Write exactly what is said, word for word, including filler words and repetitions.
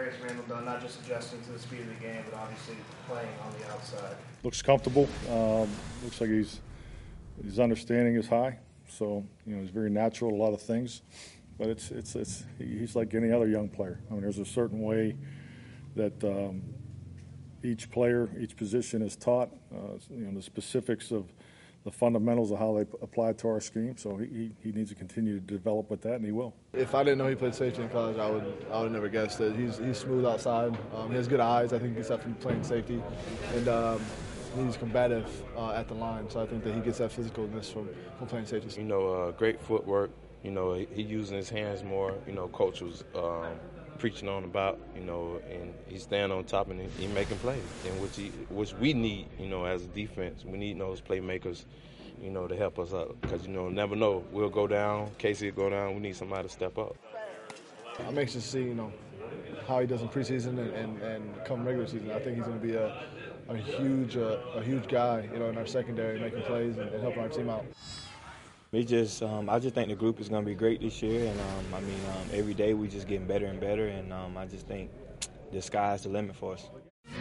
Darius Randall done, not just adjusting to the speed of the game, but obviously playing on the outside? Looks comfortable. Um, looks like he's his understanding is high. So you know he's very natural at a lot of things. But it's it's it's he's like any other young player. I mean, there's a certain way that um, each player, each position is taught. Uh, you know, the specifics of the fundamentals of how they apply to our scheme. So he, he needs to continue to develop with that, and he will. If I didn't know he played safety in college, I would I would never guessed that. He's he's smooth outside. Um, he has good eyes. I think he's definitely playing safety, and um, he's combative uh, at the line. So I think that he gets that physicalness from, from playing safety. You know, uh, great footwork. You know, he, he using his hands more. You know, coach was um, preaching on about. You know, and he's staying on top and he, he making plays, and which he which we need. You know, as a defense, we need those playmakers. You know, to help us out, because you know, never know. We'll go down. Casey will go down. We need somebody to step up. I'm anxious to see, you know, how he does in preseason and, and, and come regular season. I think he's going to be a, a huge uh, a huge guy, you know, in our secondary, making plays and, and helping our team out. We just, um, I just think the group is going to be great this year, and um, I mean, um, every day we just getting better and better, and um, I just think the sky's the limit for us.